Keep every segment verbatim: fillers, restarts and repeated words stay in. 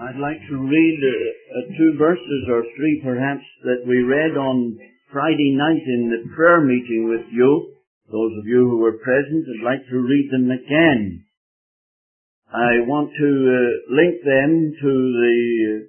I'd like to read uh, uh, two verses or three perhaps that we read on Friday night in the prayer meeting with you. Those of you who were present, I'd like to read them again. I want to uh, link them to the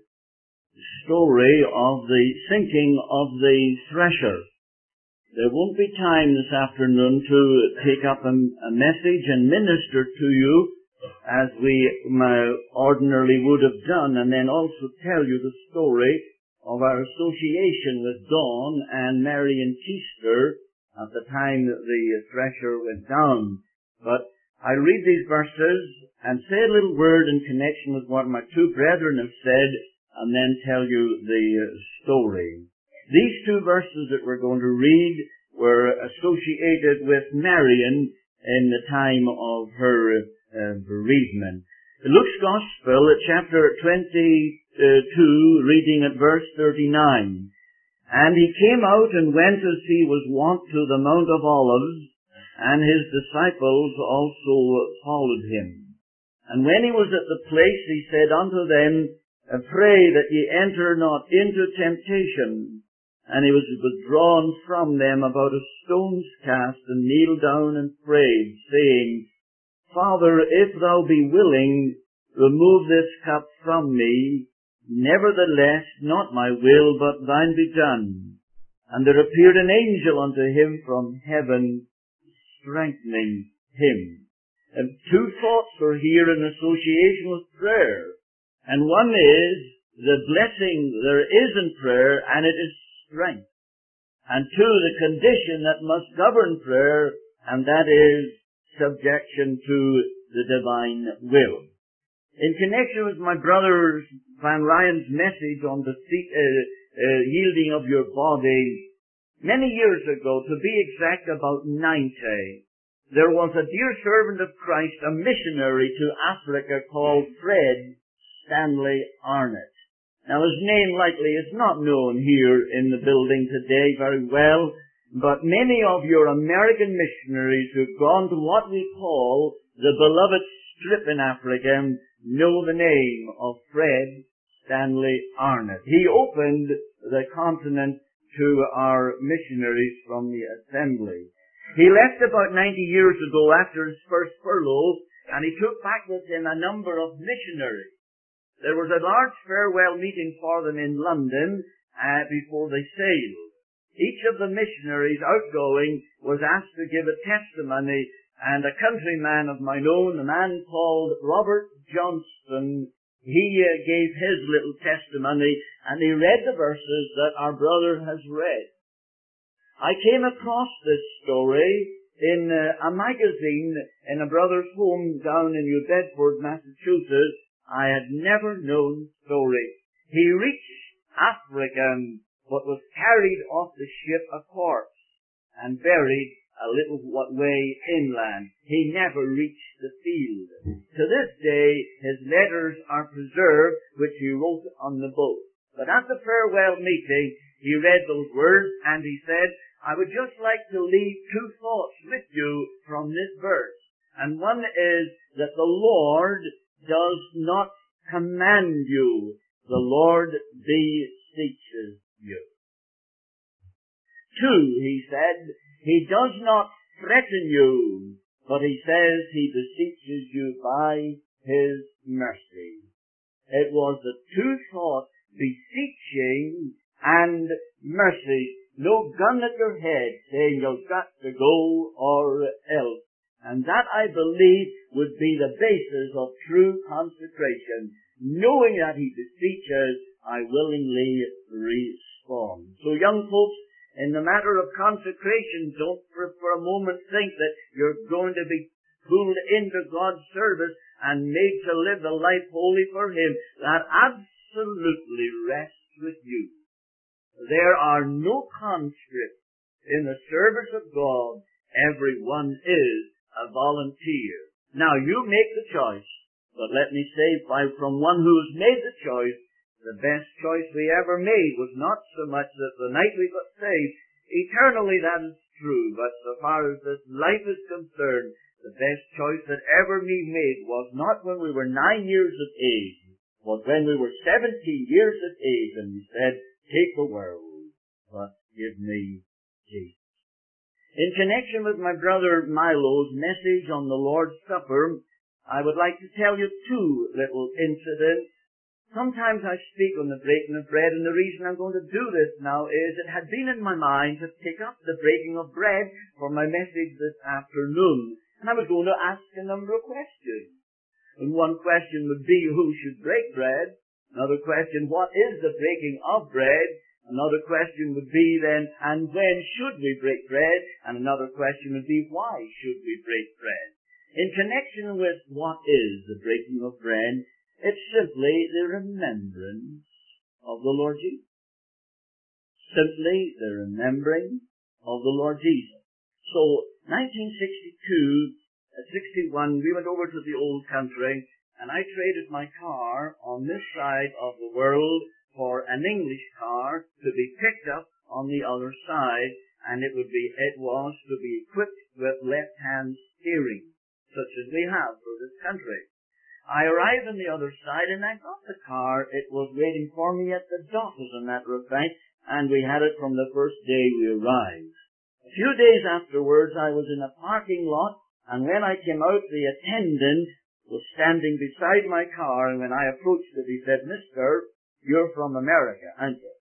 story of the sinking of the thresher. There won't be time this afternoon to take up a, a message and minister to you as we uh, ordinarily would have done, and then also tell you the story of our association with Dawn and Marion Keister at the time that the thresher went down. But I read these verses and say a little word in connection with what my two brethren have said, and then tell you the story. These two verses that we're going to read were associated with Marion in the time of her uh, bereavement. Luke's Gospel at chapter twenty-two, reading at verse thirty-nine. And he came out and went as he was wont to the Mount of Olives, and his disciples also followed him. And when he was at the place, he said unto them, Pray that ye enter not into temptation. And he was withdrawn from them about a stone's cast, and kneeled down and prayed, saying, Father, if thou be willing, remove this cup from me. Nevertheless, not my will, but thine be done. And there appeared an angel unto him from heaven, strengthening him. And two thoughts are here in association with prayer. And one is the blessing there is in prayer, and it is strength. And two, the condition that must govern prayer, and that is subjection to the divine will. In connection with my brother Van Ryan's message on the uh, uh, yielding of your body, many years ago, to be exact about ninety, there was a dear servant of Christ, a missionary to Africa called Fred Stanley Arnott. Now his name likely is not known here in the building today very well, but many of your American missionaries who've gone to what we call the beloved strip in Africa know the name of Fred Stanley Arnott. He opened the continent to our missionaries from the assembly. He left about ninety years ago after his first furlough, and he took back with him a number of missionaries. There was a large farewell meeting for them in London uh, before they sailed. Each of the missionaries outgoing was asked to give a testimony, and a countryman of mine own, a man called Robert Johnston, he uh, gave his little testimony, and he read the verses that our brother has read. I came across this story in uh, a magazine in a brother's home down in New Bedford, Massachusetts. I had never known story. He reached Africa, but was carried off the ship a corpse and buried a little way inland. He never reached the field. To this day, his letters are preserved, which he wrote on the boat. But at the farewell meeting, he read those words, and he said, I would just like to leave two thoughts with you from this verse. And one is that the Lord does not command you. The Lord beseeches you. Two, he said, he does not threaten you, but he says he beseeches you by his mercy. It was the two thoughts, beseeching and mercy. No gun at your head saying you've got to go or else. And that, I believe, would be the basis of true consecration. Knowing that he beseeches, I willingly respond. So young folks, in the matter of consecration, don't for, for a moment think that you're going to be pulled into God's service and made to live the life holy for him. That absolutely rests with you. There are no conscripts in the service of God. Everyone is a volunteer. Now, you make the choice, but let me say, from one who has made the choice, the best choice we ever made was not so much that the night we got saved. Eternally, that is true, but so far as this life is concerned, the best choice that ever we made was not when we were nine years of age, But when we were seventeen years of age, and we said, take the world, but give me Jesus. In connection with my brother Milo's message on the Lord's Supper, I would like to tell you two little incidents. Sometimes I speak on the breaking of bread, and the reason I'm going to do this now is it had been in my mind to pick up the breaking of bread for my message this afternoon. And I was going to ask a number of questions. And one question would be, who should break bread? Another question, what is the breaking of bread? Another question would be then, and when should we break bread? And another question would be, why should we break bread? In connection with what is the breaking of bread, it's simply the remembrance of the Lord Jesus. Simply the remembering of the Lord Jesus. So, nineteen sixty-two, sixty-one, we went over to the old country, and I traded my car on this side of the world for an English car to be picked up on the other side, and it would be, it was to be equipped with left-hand steering, such as we have for this country. I arrived on the other side, and I got the car. It was waiting for me at the dock, as a matter of fact, and we had it from the first day we arrived. A few days afterwards, I was in a parking lot, and when I came out, the attendant was standing beside my car, and when I approached it, he said, Mister, you're from America, aren't you?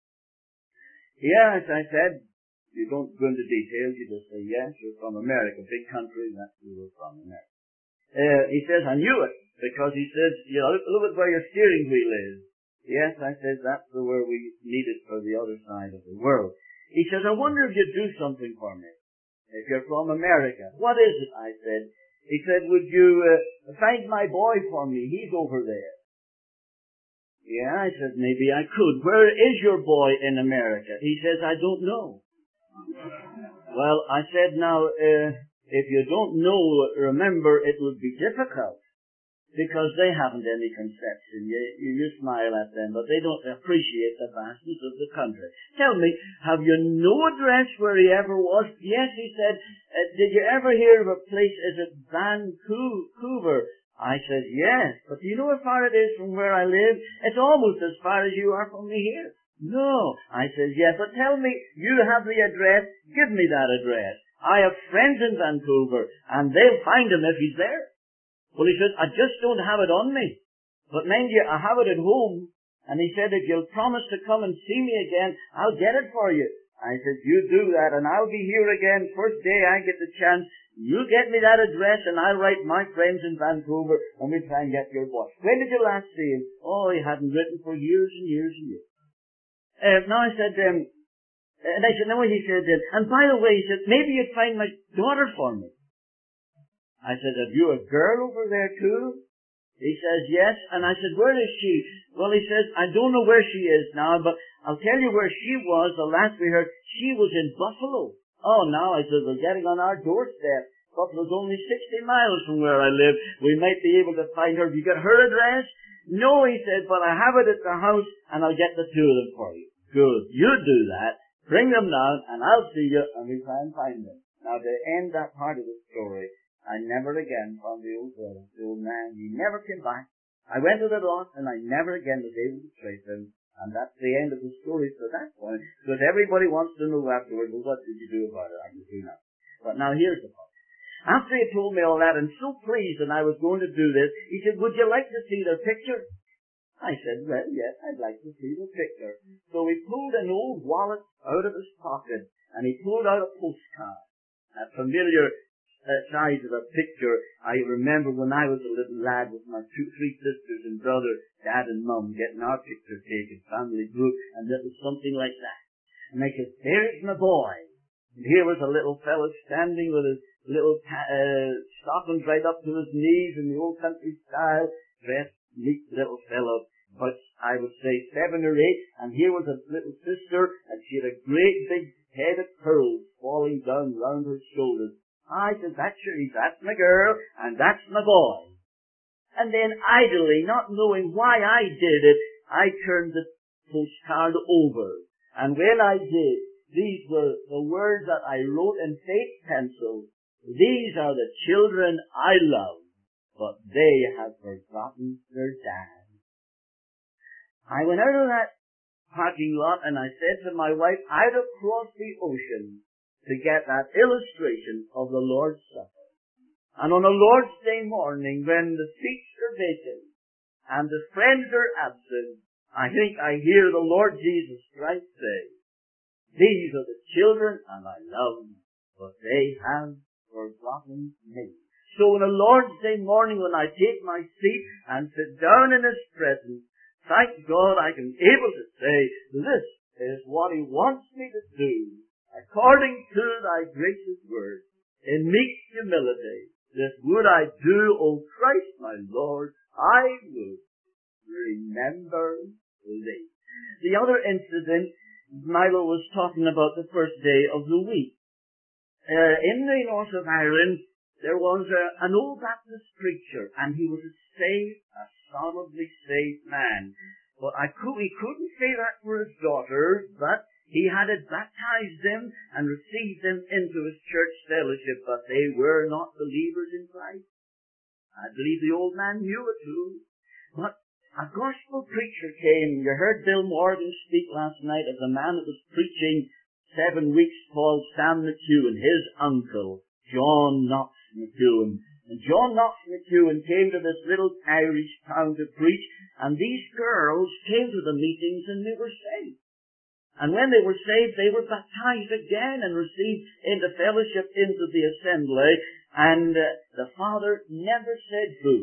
Yes, I said. You don't go into details, you just say, yes, you're from America, big country, that's where we're from, America. Uh, he says, I knew it, because he says, you know, look, look at where your steering wheel is. Yes, I said, that's the where we need it for the other side of the world. He says, I wonder if you'd do something for me, if you're from America. What is it? I said. He said, would you uh, find my boy for me? He's over there. Yeah, I said, maybe I could. Where is your boy in America? He says, I don't know. Well, I said, now, uh, if you don't know, remember, it would be difficult, because they haven't any conception. You, you, you smile at them, but they don't appreciate the vastness of the country. Tell me, have you no address where he ever was? Yes, he said, uh, did you ever hear of a place, is it Vancouver? I said, yes, but do you know how far it is from where I live? It's almost as far as you are from me here. No. I said, yes, but tell me, you have the address, give me that address. I have friends in Vancouver, and they'll find him if he's there. Well, he said, I just don't have it on me. But mind you, I have it at home. And he said, if you'll promise to come and see me again, I'll get it for you. I said, you do that, and I'll be here again first day I get the chance. You get me that address, and I'll write my friends in Vancouver, and we'll try and get your boy. When did you last see him? Oh, he hadn't written for years and years and years. Uh, now I said, um, and I said, no, he said, uh, and by the way, he said, maybe you'd find my daughter for me. I said, have you a girl over there too? He says, yes. And I said, where is she? Well, he says, I don't know where she is now, but I'll tell you where she was the last we heard. She was in Buffalo. Oh, now, I said, we're getting on our doorstep. Buffalo's only sixty miles from where I live. We might be able to find her. Have you got her address? No, he said, but I have it at the house, and I'll get the two of them for you. Good. You do that. Bring them down, and I'll see you, and we'll try and find them. Now, to end that part of the story, I never again found the old brother, the old man. He never came back. I went to the lot, and I never again was able to trace him. And that's the end of the story to that point. Because everybody wants to know afterwards, well, what did you do about it? I can do nothing. But now here's the point. After he told me all that, and so pleased that I was going to do this, he said, would you like to see their picture? I said, well, yes, I'd like to see the picture. So he pulled an old wallet out of his pocket, and he pulled out a postcard. A familiar uh, size of a picture. I remember when I was a little lad with my two, three sisters and brother, dad and mum, getting our picture taken, family group, and it was something like that. And I said, there's my boy. And here was a little fellow standing with his little uh, stockings right up to his knees in the old country style, dressed, neat little fellow, but I would say seven or eight, and here was a little sister, and she had a great big head of curls falling down round her shoulders. I said, that's your, that's my girl, and that's my boy. And then idly, not knowing why I did it, I turned the postcard over. And when I did, these were the words that I wrote in fake pencil. These are the children I love, but they have forgotten their dad. I went out of that parking lot and I said to my wife, I'd have crossed the ocean to get that illustration of the Lord's Supper. And on a Lord's Day morning, when the seats are vacant and the friends are absent, I think I hear the Lord Jesus Christ say, these are the children and I love them, but they have forgotten me. So on a Lord's Day morning when I take my seat and sit down in His presence, thank God I can be able to say, this is what He wants me to do, according to Thy gracious word, in meek humility. This would I do, O Christ my Lord, I would remember Thee. The other incident, Milo was talking about the first day of the week. Uh, in the north of Ireland, there was a, an old Baptist preacher, and he was a saved, a solidly saved man. But I could, he couldn't say that for his daughters, but he had baptized them and received them into his church fellowship, but they were not believers in Christ. I believe the old man knew it too. But a gospel preacher came. You heard Bill Morgan speak last night of the man that was preaching seven weeks called Sam McEwen, his uncle, John Knox McEwen. And John Knox McEwen came to this little Irish town to preach, and these girls came to the meetings and they were saved. And when they were saved, they were baptized again and received into fellowship into the assembly, and uh, the father never said boo.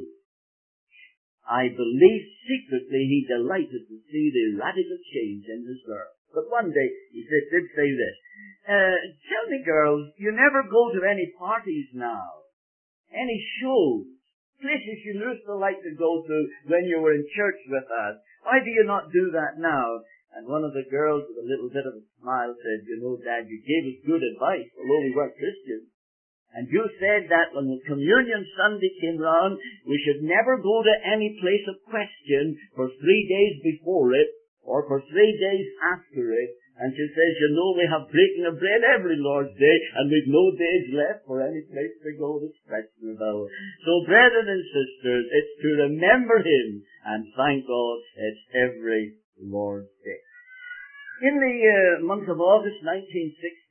I believe secretly he delighted to see the radical change in his girl. But one day he did, did say this, uh, tell me girls, you never go to any parties now, any shows, places you used to like to go to when you were in church with us. Why do you not do that now? And one of the girls with a little bit of a smile said, you know, Dad, you gave us good advice, although we weren't Christians. And you said that when the communion Sunday came round, we should never go to any place of question for three days before it, or for three days after it. And she says, you know, we have breaking of bread every Lord's Day, and we've no days left for any place to go that's questionable. So, brethren and sisters, it's to remember Him, and thank God it's every Lord's Day. In the uh, month of August nineteen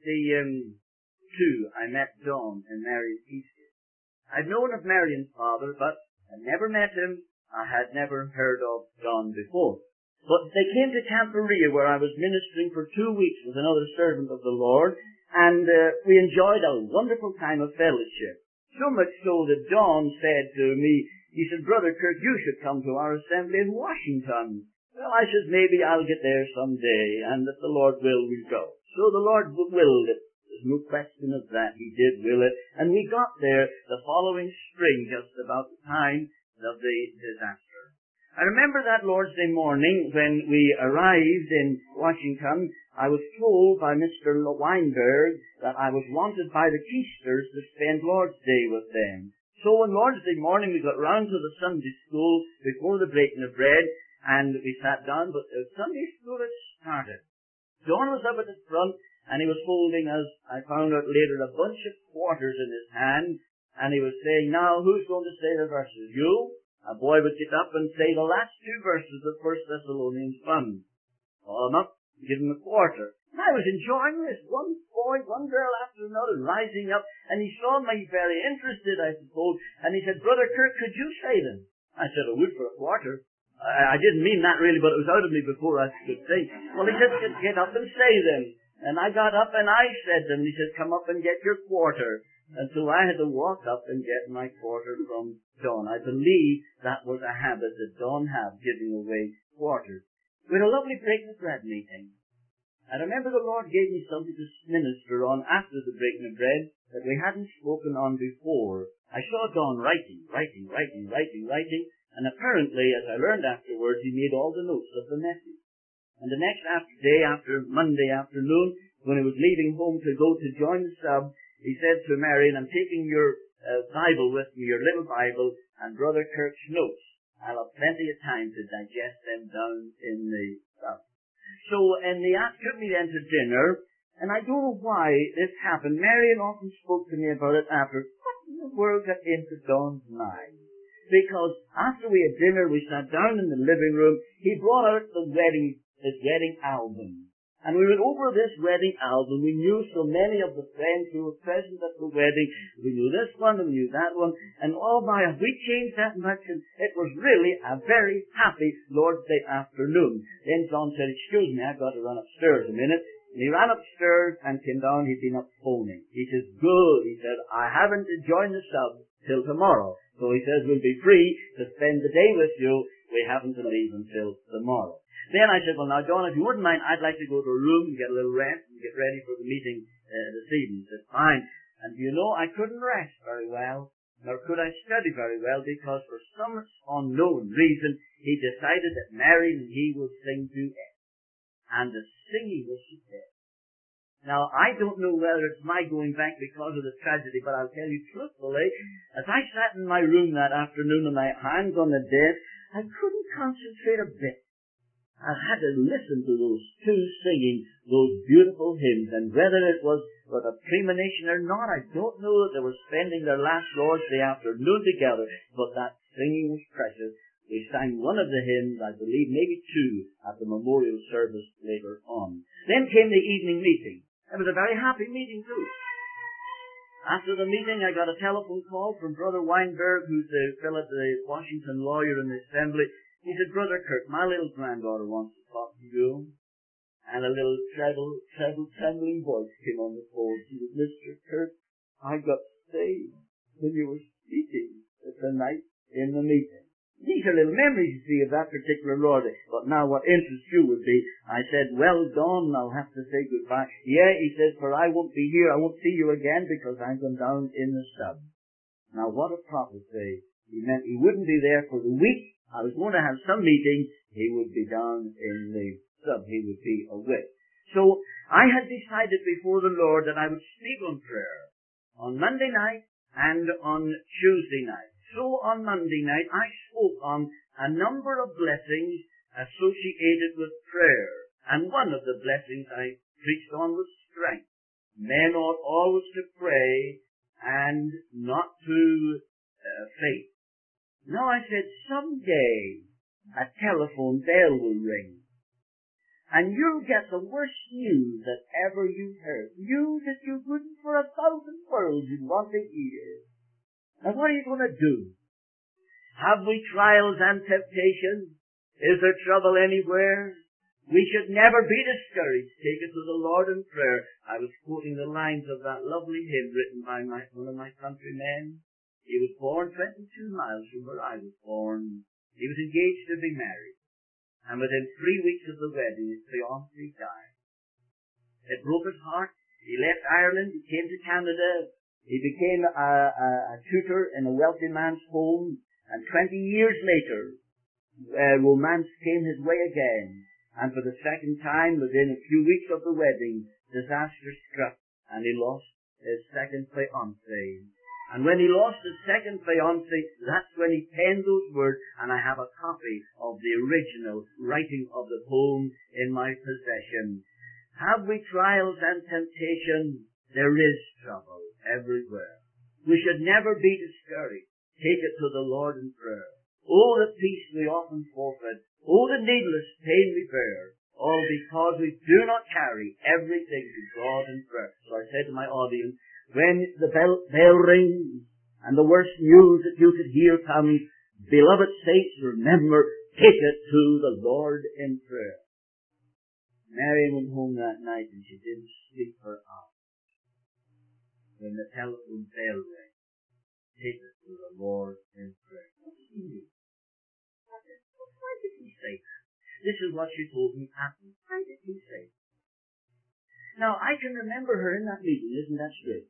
sixty-two, I met John and Marion Easter. I'd known of Marion's father, but I never met him. I had never heard of John before. But they came to Camperia, where I was ministering for two weeks with another servant of the Lord, and uh, we enjoyed a wonderful time of fellowship. So much so that John said to me, he said, Brother Kirk, you should come to our assembly in Washington. Well, I said, maybe I'll get there someday, and if the Lord will, we'll go. So the Lord willed it. There's no question of that. He did will it. And we got there the following spring, just about the time of the disaster. I remember that Lord's Day morning when we arrived in Washington, I was told by Mister Weinberg that I was wanted by the Keisters to spend Lord's Day with them. So on Lord's Day morning we got round to the Sunday school before the breaking of bread, and we sat down, but the Sunday school had started. John was up at the front, and he was holding, as I found out later, a bunch of quarters in his hand, and he was saying, now, who's going to say the verses? You? A boy would get up and say the last two verses of First Thessalonians one. Call him up, give him a quarter. And I was enjoying this. One boy, one girl after another rising up, and he saw me very interested, I suppose, and he said, Brother Kirk, could you say them? I said, I would for a quarter. I, I didn't mean that really, but it was out of me before I could say. Well, he said, get up and say them. And I got up and I said them. He said, come up and get your quarter. And so I had to walk up and get my quarter from John. I believe that was a habit that John had, giving away quarters. We had a lovely breaking of bread meeting. I remember the Lord gave me something to minister on after the breaking of bread that we hadn't spoken on before. I saw John writing, writing, writing, writing, writing, and apparently, as I learned afterwards, he made all the notes of the message. And the next after day, after Monday afternoon, when he was leaving home to go to join the sub, he said to Marion, I'm taking your uh, Bible with me, your little Bible, and Brother Kirk's notes. I'll have plenty of time to digest them down in the sub. So, and they asked, took me then to dinner, and I don't know why this happened. Marion often spoke to me about it after. What in the world got into John's mind? because after we had dinner, we sat down in the living room. He brought out the wedding, his wedding album. And we went over this wedding album. We knew so many of the friends who were present at the wedding. We knew this one and we knew that one. And oh my, we changed that much, and it was really a very happy Lord's Day afternoon. Then John said, excuse me, I've got to run upstairs a minute. And he ran upstairs and came down. He'd been up phoning. He says, good. He said, I haven't to join the sub till tomorrow. So he says, we'll be free to spend the day with you. We haven't to leave until tomorrow. Then I said, well now John, if you wouldn't mind, I'd like to go to a room and get a little rest and get ready for the meeting uh, this evening. He said, fine. And you know, I couldn't rest very well, nor could I study very well, because for some unknown reason, he decided that Mary and he would sing duet. And the singing was superb. Now, I don't know whether it's my going back because of the tragedy, but I'll tell you truthfully, as I sat in my room that afternoon with my hands on the desk, I couldn't concentrate a bit. I had to listen to those two singing those beautiful hymns, and whether it was with a premonition or not, I don't know that they were spending their last Lord's Day afternoon together, but that singing was precious. We sang one of the hymns, I believe maybe two, at the memorial service later on. Then came the evening meeting. It was a very happy meeting too. After the meeting, I got a telephone call from Brother Weinberg, who's the fellow, the Washington lawyer in the assembly. He said, Brother Kirk, my little granddaughter wants to talk to you. And a little treble, treble, trembling voice came on the phone. She said, Mister Kirk, I got saved when you were speaking tonight in the meeting. These are little memories, you see, of that particular Lord. But now what interests you would be, I said, well, Don, I'll have to say goodbye. Yeah, he says, for I won't be here. I won't see you again because I'm going down in the sub. Now what a prophecy. He meant he wouldn't be there for the week. I was going to have some meeting. He would be down in the sub. He would be away. So I had decided before the Lord that I would speak on prayer on Monday night and on Tuesday night. So on Monday night I spoke on a number of blessings associated with prayer. And one of the blessings I preached on was strength. Men ought always to pray and not to uh, faint. Now I said, someday a telephone bell will ring, and you'll get the worst news that ever you've heard. News that you wouldn't for a thousand worlds you'd want to hear. Now what are you going to do? Have we trials and temptations? Is there trouble anywhere? We should never be discouraged. Take it to the Lord in prayer. I was quoting the lines of that lovely hymn written by my, one of my countrymen. He was born twenty-two miles from where I was born. He was engaged to be married. And within three weeks of the wedding, his fiancée died. It broke his heart. He left Ireland. He came to Canada. He became a, a, a tutor in a wealthy man's home. And twenty years later, uh, romance came his way again. And for the second time, within a few weeks of the wedding, disaster struck. And he lost his second fiancée. And when he lost his second fiancée, that's when he penned those words, and I have a copy of the original writing of the poem in my possession. Have we trials and temptations? There is trouble everywhere. We should never be discouraged. Take it to the Lord in prayer. Oh, the peace we often forfeit. Oh, the needless pain we bear. All because we do not carry everything to God in prayer. So I said to my audience, when the bell, bell rings and the worst news that you could hear comes, beloved saints, remember, take it to the Lord in prayer. Mary went home that night and she didn't sleep for hours. When the telephone bell rang, take it to the Lord in prayer. What did he do? Why did he say that? This is what she told me happened. Why did he say that? Now, I can remember her in that meeting, isn't that straight?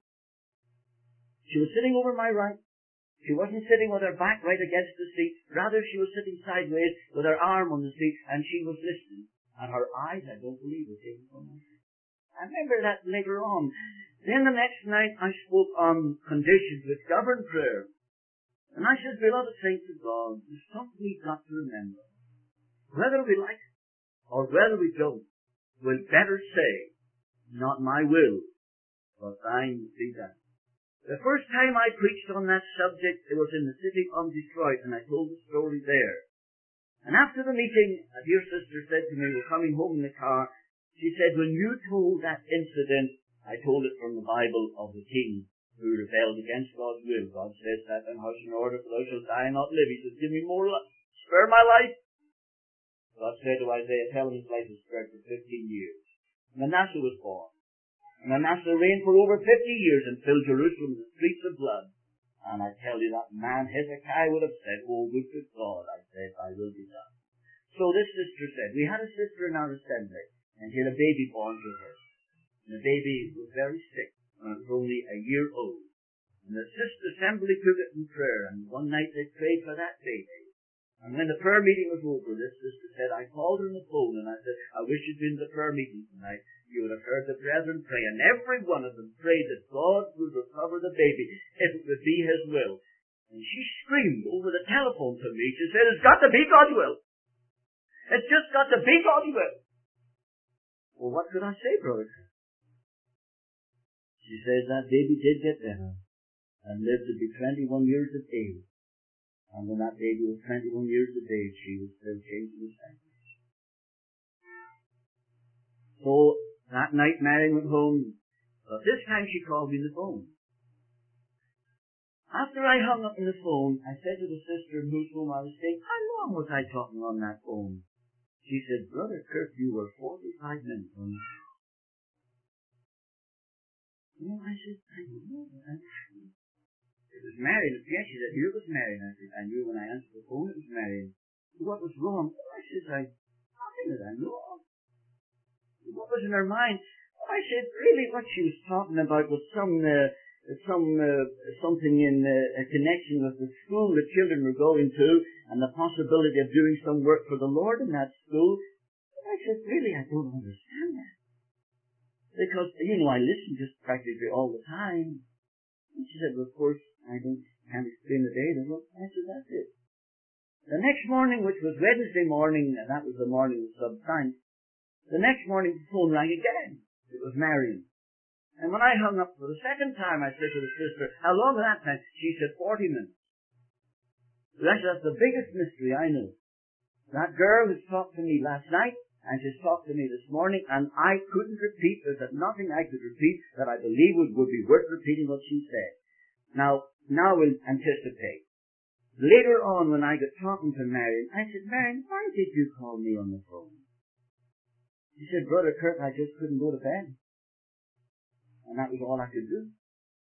She was sitting over my right. She wasn't sitting with her back right against the seat. Rather, she was sitting sideways with her arm on the seat, and she was listening. And her eyes, I don't believe, were taken from my head. I remember that later on. Then the next night, I spoke on conditions which govern prayer. And I said, beloved saints of God, there's something we've got to remember. Whether we like it or whether we don't, we'll better say, not my will, but thine be done. The first time I preached on that subject, it was in the city of Detroit, and I told the story there. And after the meeting, a dear sister said to me, we're coming home in the car, she said, when you told that incident, I told it from the Bible of the king who rebelled against God's will. God says that in house in order, for thou shalt die and not live. He says, give me more life, spare my life. God said to Isaiah, tell him his life was spared for fifteen years. Manasseh was born. And Manasseh reigned for over fifty years and filled Jerusalem with the streets of blood. And I tell you, that man Hezekiah would have said, oh, good to God, I said, I will be done. So this sister said, we had a sister in our assembly, and she had a baby born to her. And the baby was very sick, and it was only a year old. And the sister assembly took it in prayer, and one night they prayed for that baby. And when the prayer meeting was over, this sister said, I called her on the phone, and I said, I wish you'd been to the prayer meeting tonight. You would have heard the brethren pray, and every one of them prayed that God would recover the baby, if it would be His will. And she screamed over the telephone to me. She said, it's got to be God's will. It's just got to be God's will. Well, what could I say, brother? She said that baby did get better and lived to be twenty-one years of age. And when that baby was twenty-one years of age, she was still changing his language. So that night, Mary went home. But this time she called me on the phone. After I hung up on the phone, I said to the sister in whose home I was staying, how long was I talking on that phone? She said, Brother Kirk, you were forty-five minutes on the phone. No, I said, I don't know. It was Mary. And yes, she said, you was Mary. And I said, I knew when I answered the phone it was Mary. What was wrong? I said, I, nothing that I know of. What was in her mind? I said, really what she was talking about was some, uh, some, uh, something in uh, a connection with the school the children were going to and the possibility of doing some work for the Lord in that school. I said, really, I don't understand that. Because, you know, I listen just practically all the time. And she said, well, of course, I don't, can't explain the day. Well, I said, that's it. The next morning, which was Wednesday morning, and that was the morning of substance, the next morning the phone rang again. It was Marion. And when I hung up for the second time, I said to the sister, how long was that time? She said, forty minutes. Well, actually, that's the biggest mystery I know. That girl has talked to me last night, and she's talked to me this morning, and I couldn't repeat, there's nothing I could repeat that I believe would, would be worth repeating what she said. Now, now we'll anticipate. Later on, when I got talking to Marion, I said, Marion, why did you call me on the phone? She said, Brother Kirk, I just couldn't go to bed. And that was all I could do.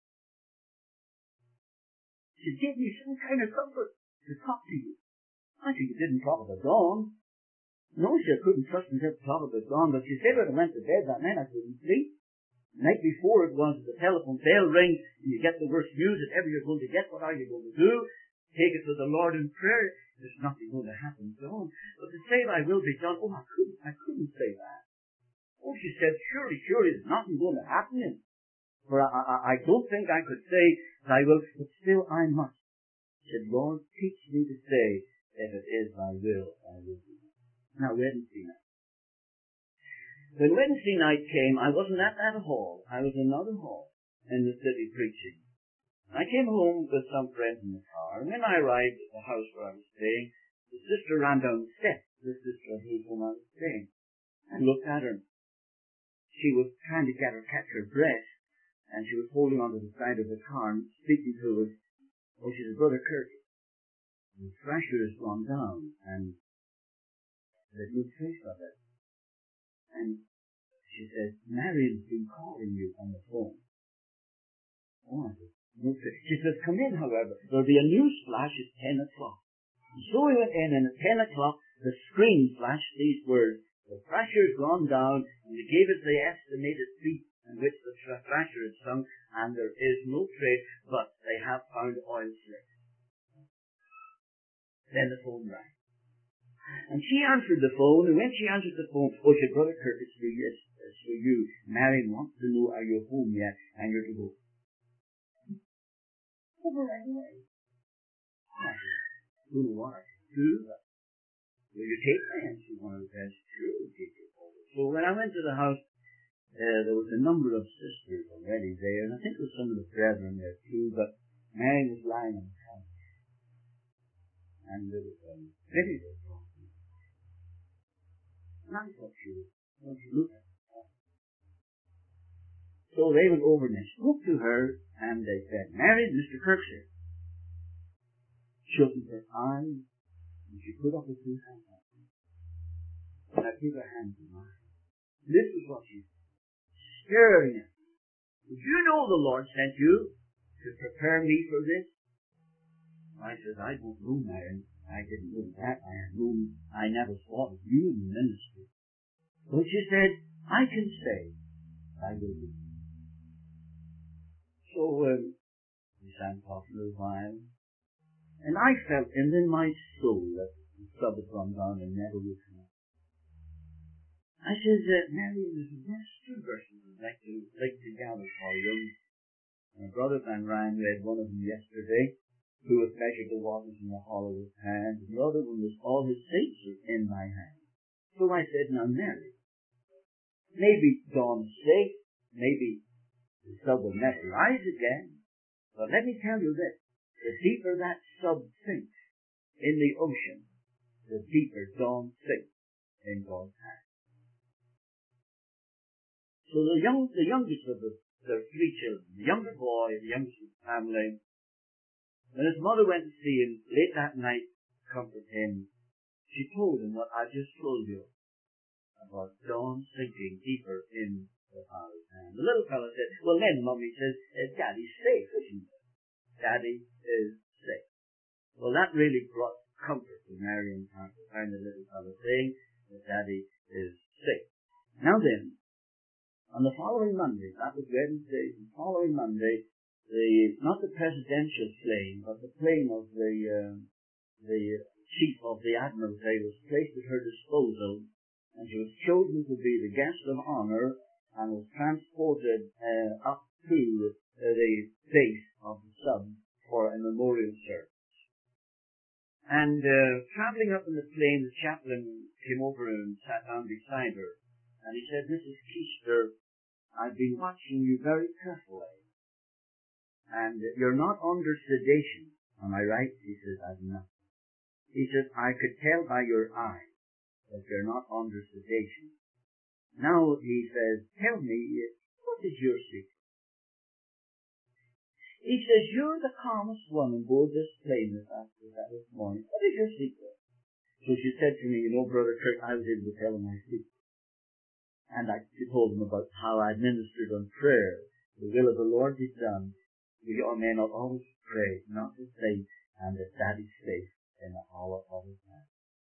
She gave me some kind of comfort to talk to you. I said, you didn't talk about dawn. No, she couldn't trust myself to talk about dawn, but she said when I went to bed that night, I couldn't sleep. The night before it was the telephone bell rings, and you get the worst news that ever you're going to get. What are you going to do? Take it to the Lord in prayer. There's nothing going to happen to dawn. But to say thy will be done, oh, I couldn't, I couldn't say that. Oh, she said, surely, surely there's nothing going to happen in. For I, I, I don't think I could say thy will, but still I must. She said, Lord, teach me to say, if it is thy will, I will do it. Now, Wednesday night. When Wednesday night came, I wasn't at that hall. I was in another hall in the city preaching. I came home with some friends in the car, and when I arrived at the house where I was staying, the sister ran down the steps, the sister whose home I was staying, and looked at her. She was trying to get her, catch her breath, and she was holding onto the side of the car and speaking to us. Oh, she said, Brother Kirk, the thrasher has gone down, and there's no trace of it. And she said, Marion's been calling you on the phone. Oh, I said, no trace. She says, come in, however. There'll be a news flash at ten o'clock. And so we went in, and at ten o'clock, the screen flashed these words. The thrasher's gone down, and they gave us the estimated feet in which the thrasher had sung, and there is no trace, but they have found oil slicks. Then the phone rang. And she answered the phone, and when she answered the phone, oh, she said, Brother Kirk, it's for you, it's, it's for you. Marion wants to know, are you home yet? And you're to go. Over right away. I said, who know what I can do? Will you take me? And she wanted to say, sure, we'll take you over. So when I went to the house, uh, there was a number of sisters already there, and I think there was some of the brethren there too, but Mary was lying on the couch. And there was a lady there talking. And I thought she was going to look at her. So they went over and they spoke to her, and they said, "Mary, Mister Kirk's here." She opened her eyes, and she put up her two hands. And I took her hands in mine. This is what she said, staring at me. "Did you know the Lord sent you to prepare me for this?" I said, "I don't know, Mary. I didn't know that. I had known, I never thought of you in the ministry." But she said, "I can say, I will do." So, um, we sang for a little while. And I felt in, in my soul that the sub had gone down and never would come up. I said, uh, "Mary, there's a verse, two verses I'd like to, like to gather for you." My brother Van Ryan read one of them yesterday. "Who hath measured the waters in the hollow of his hand?" And the other one was, "All his saints are in my hand." So I said, "Now, Mary, maybe Dawn's safe, maybe the sub will never rise again, but let me tell you this, the deeper that sub sinks in the ocean, the deeper Dawn sinks in God's hand." So the young, the youngest of the, the three children, the younger boy, the youngest of the family, when his mother went to see him late that night to comfort him, she told him what I just told you about Dawn sinking deeper in the Father's hand. The little fellow said, "Well then, Mummy says, uh, Daddy's safe, isn't it? Daddy is safe." Well, that really brought comfort to Mary and Pat to find the little fellow saying that Daddy is safe. Now then, on the following Monday, that was Wednesday, the following Monday, the, not the presidential plane, but the plane of the, uh, the chief of the Admiralty was placed at her disposal, and she was chosen to be the guest of honor and was transported uh, up to uh, the base of the sub for a memorial service. And uh, traveling up in the plane, the chaplain came over and sat down beside her, and he said, "Missus Keister, I've been watching you very carefully. And you're not under sedation. Am I right?" He says, "I'm not." He says, "I could tell by your eyes that you're not under sedation. Now," he says, "tell me, what is your secret?" He says, "You're the calmest one on board this plane this afternoon, this morning. What is your secret?" So she said to me, "You know, Brother Kirk, I was able to tell him my secret." And I told him about how I ministered on prayer. The will of the Lord be done. We may not always pray, not to say, and that Daddy's safe in the hollow of his hand.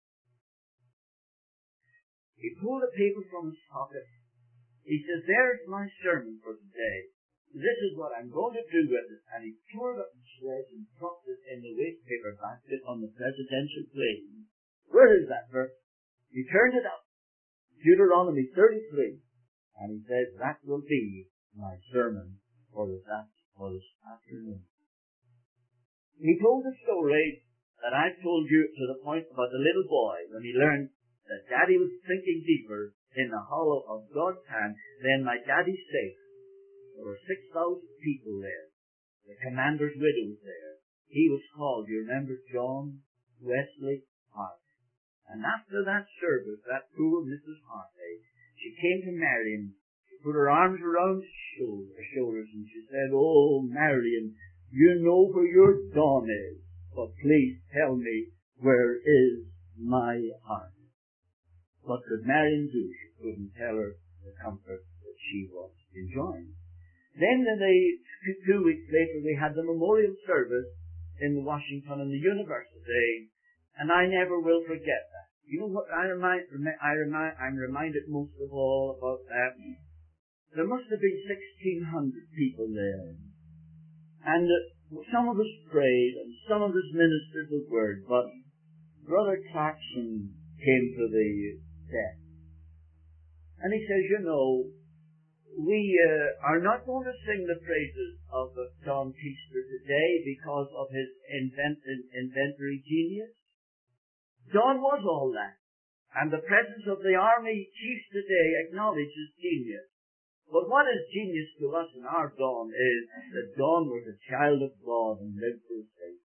He pulled a paper from his pocket. He says, "There's my sermon for today. This is what I'm going to do with it." And he tore it up in shreds and dropped it in the waste paper basket on the presidential plane. Where is that verse? He turned it up. Deuteronomy thirty-three. And he says, "That will be my sermon for this, for this afternoon." He told the story that I told you to the point about the little boy when he learned that Daddy was sinking deeper in the hollow of God's hand. Then my daddy's safe. There were six thousand people there. The commander's widow was there. He was called, you remember, John Wesley Hartley. And after that service, that poor Missus Hartley, she came to Marion. She put her arms around his shoulders and she said, "Oh, Marion, you know where your Dawn is, but please tell me, where is my heart?" What could Marion do? She couldn't tell her the comfort that she was enjoying. Then in the two weeks later, we had the memorial service in Washington in the university, and I never will forget that. You know what I remind, I remind, I'm reminded most of all about that? There must have been sixteen hundred people there. And uh, some of us prayed, and some of us ministered the word, but Brother Clarkson came to the death. And he says, "You know, we uh, are not going to sing the praises of uh, John Keister today because of his invent- inventory genius. John was all that. And the presence of the army chiefs today acknowledge his genius. But what is genius to us in our Don is that Don was a child of God and lived for his faith.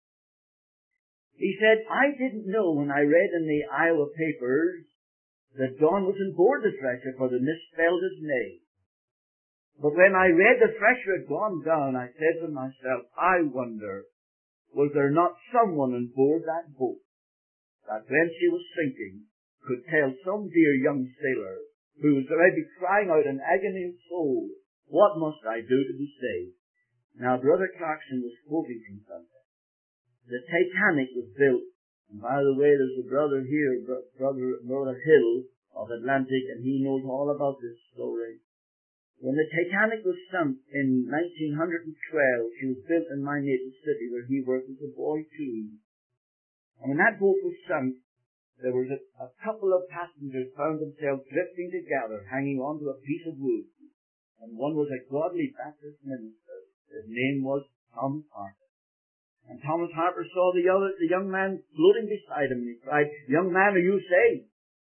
He said, I didn't know when I read in the Iowa papers that Don was on board the Thresher, for they misspelled his name. But when I read the Thresher had gone down, I said to myself, I wonder, was there not someone on board that boat that when she was sinking could tell some dear young sailor who was already crying out in agony of soul, what must I do to be saved? Now, Brother Clarkson was quoting from something. The Titanic was built, and by the way, there's a brother here, Brother Brother Hill of Atlantic, and he knows all about this story. When the Titanic was sunk in nineteen twelve, she was built in my native city where he worked as a boy too. And when that boat was sunk, there was a, a couple of passengers found themselves drifting together, hanging onto a piece of wood. And one was a godly Baptist minister. His name was Thomas Harper. And Thomas Harper saw the other, the young man floating beside him, and he cried, young man, are you saved?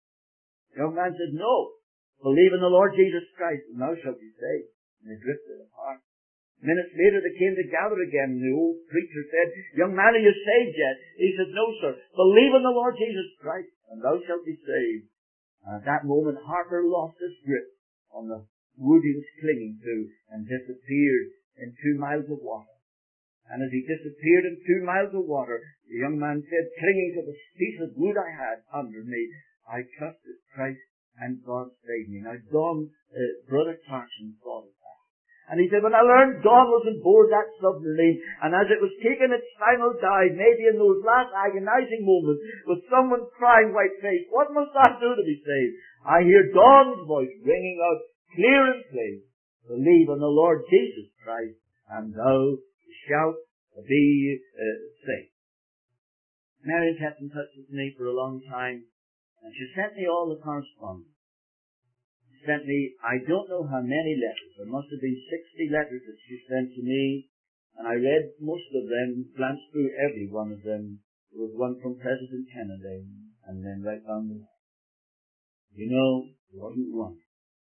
The young man said, no. Believe in the Lord Jesus Christ, and thou shalt be saved. And they drifted apart. Minutes later, they came together again, and the old preacher said, young man, are you saved yet? He said, no, sir. Believe in the Lord Jesus Christ, and thou shalt be saved. And at that moment, Harper lost his grip on the wood he was clinging to and disappeared in two miles of water. And as he disappeared in two miles of water, the young man said, clinging to the piece of wood I had under me, I trusted Christ and God saved me. Now, Don, uh, Brother Clarkson thought of that. And he said, when I learned Don was on board that submarine, and as it was taking its final dive, maybe in those last agonizing moments, with someone crying white-faced, what must I do to be saved? I hear Don's voice ringing out clear and plain, believe on the Lord Jesus Christ, and thou shalt be uh, saved. Mary kept in touch with me for a long time, and she sent me all the correspondence. She sent me, I don't know how many letters. There must have been sixty letters that she sent to me, and I read most of them, glanced through every one of them. There was one from President Kennedy, and then right down the line. You know, there wasn't one.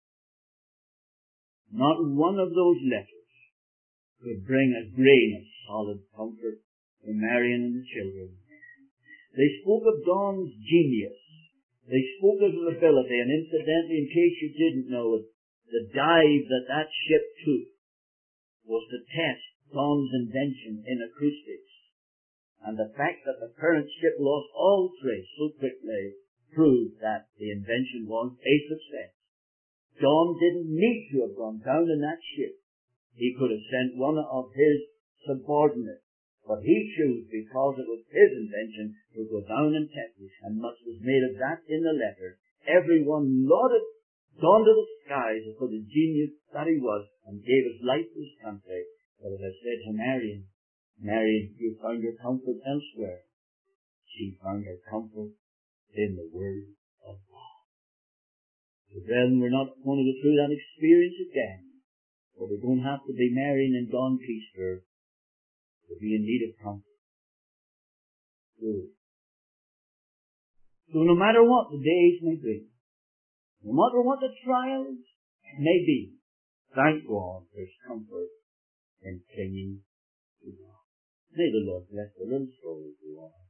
Not one of those letters could bring a grain of solid comfort to Marion and the children. They spoke of Don's genius. They spoke of his ability, and incidentally, in case you didn't know it, the dive that that ship took was to test Don's invention in acoustics. And the fact that the current ship lost all trace so quickly proved that the invention was a success. Don didn't need to have gone down in that ship. He could have sent one of his subordinates. But he chose, because it was his invention, to go down and test it, and much was made of that in the letter. Everyone lauded Don to the skies for the genius that he was, and gave his life to his country. But as I said to Marion, Marion, you found your comfort elsewhere. She found her comfort in the Word of God. So then we're not going to go through that experience again, but we don't have to be Marion and Don Keister to be in need of comfort. Good. So no matter what the days may bring, no matter what the trials may be, thank God there's comfort in clinging to God. May the Lord bless the little story to all.